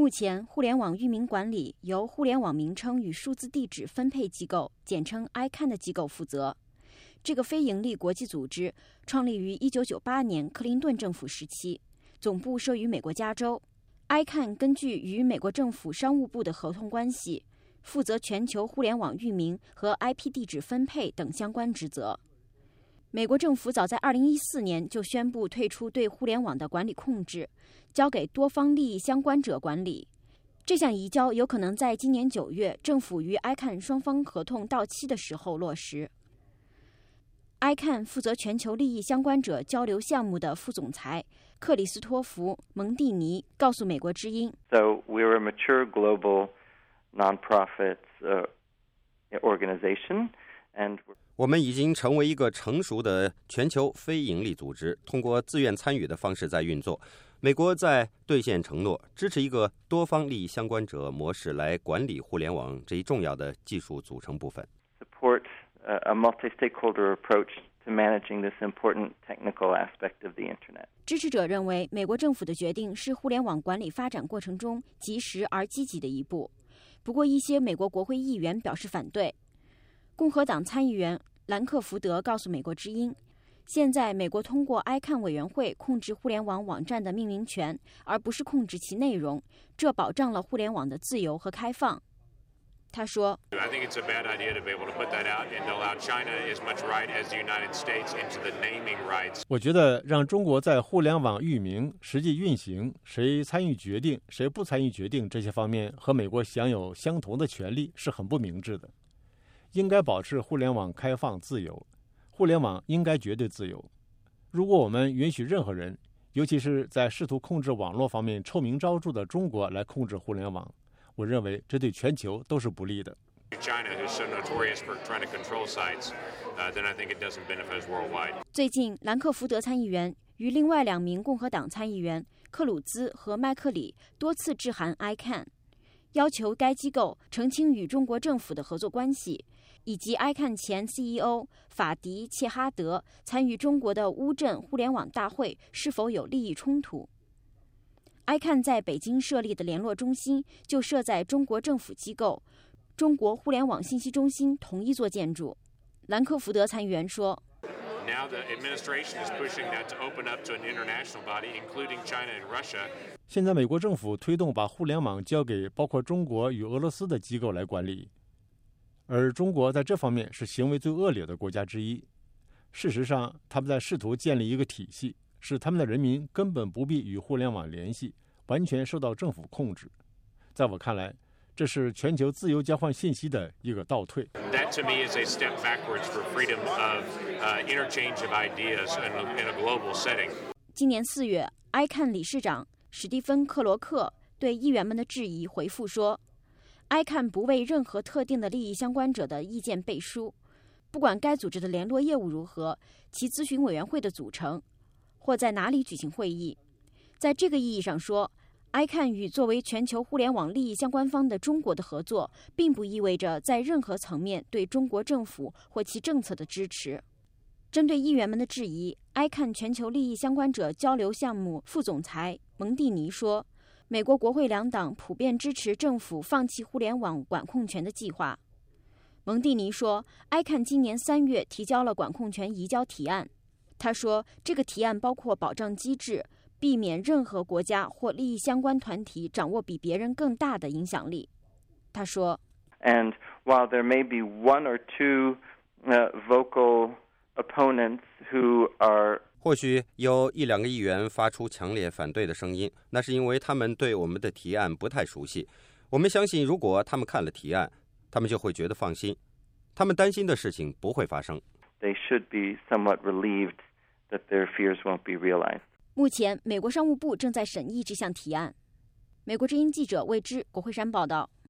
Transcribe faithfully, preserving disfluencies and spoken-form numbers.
目前，互联网域名管理由互联网名称与数字地址分配机构，简称 I C A N 的机构负责。这个非营利国际组织创立于一九九八年克林顿政府时期，总部设于美国加州。I C A N 根据与美国政府商务部的合同关系，负责全球互联网域名和 I P 地址分配等相关职责。美国政府早在二零一四年就宣布退出对互联网的管理控制，交给多方利益相关者管理。这项移交有可能在今年九月政府与 I C A N 双方合同到期的时候落实。I C A N 负责全球利益相关者交流项目的副总裁克里斯托弗·蒙蒂尼告诉美国之音 So we're a mature global non-profit uh, organization, and 我们已经成为一个成熟的全球非营利组织，通过自愿参与的方式在运作。美国在兑现承诺，支持一个多方利益相关者模式来管理互联网这一重要的技术组成部分。 Support a multi-stakeholder approach to managing this important technical aspect of the Internet. 支持者认为，美国政府的决定是互联网管理发展过程中及时而积极的一步。不过，一些美国国会议员表示反对。共和党参议员兰克福德告诉美国之音，现在美国通过 I C A N 委员会控制互联网网站的命名权，而不是控制其内容，这保障了互联网的自由和开放。他说 I think it's a bad idea to be able to put that out and allow China as much right as the United States into the naming rights. 我觉得让中国在互联网域名、实际运行、谁参与决定、谁不参与决定这些方面和美国享有相同的权利是很不明智的。应该保持互联网开放自由，互联网应该绝对自由。如果我们允许任何人，尤其是在试图控制网络方面臭名昭著的中国来控制互联网，我认为这对全球都是不利的。 最近，兰克福德参议员与另外两名共和党参议员克鲁兹和麦克里多次致函 I C A N， 要求该机构澄清与中国政府的合作关系，以及 I C A N 前 C E O 法迪切哈德参与中国的乌镇互联网大会是否有利益冲突。I C A N 在北京设立的联络中心就设在中国政府机构中国互联网信息中心同一座建筑。兰克福德参议员说 Now the administration is pushing that to open up to an international body, including China and Russia. 现在美国政府推动把互联网交给包括中国与俄罗斯的机构来管理，而中国在这方面是行为最恶劣的国家之一。事实上，他们在试图建立一个体系，使他们的人民根本不必与互联网联系，完全受到政府控制。在我看来，这是全球自由交换信息的一个倒退。 That to me is a step backwards for freedom of uh, interchange of ideas in a, in a global setting. 今年四月 ，I C A N 理事长史蒂芬·克罗克对议员们的质疑回复说 ，I C A N 不为任何特定的利益相关者的意见背书，不管该组织的联络业务如何，其咨询委员会的组成，或在哪里举行会议。在这个意义上说 ，I C A N 与作为全球互联网利益相关方的中国的合作，并不意味着在任何层面对中国政府或其政策的支持。针对议员们的质疑 ，I C A N 全球利益相关者交流项目副总裁蒙蒂尼说，美国国会两党普遍支持政府放弃互联网管控权的计划。蒙蒂尼说 ，I C A N 今年三月提交了管控权移交提案。他说，这个提案包括保障机制，避免任何国家或利益相关团体掌握比别人更大的影响力。他说 And while there may be one or two uh, vocal opponents who are 或许有一两个议员发出强烈反对的声音，那是因为他们对我们的提案不太熟悉。我们相信，如果他们看了提案，他们就会觉得放心。他们担心的事情不会发生。 They should be somewhat relieved that their fears won't be realized. 目前，美国商务部正在审议这项提案。美国之音记者魏之，国会山报道。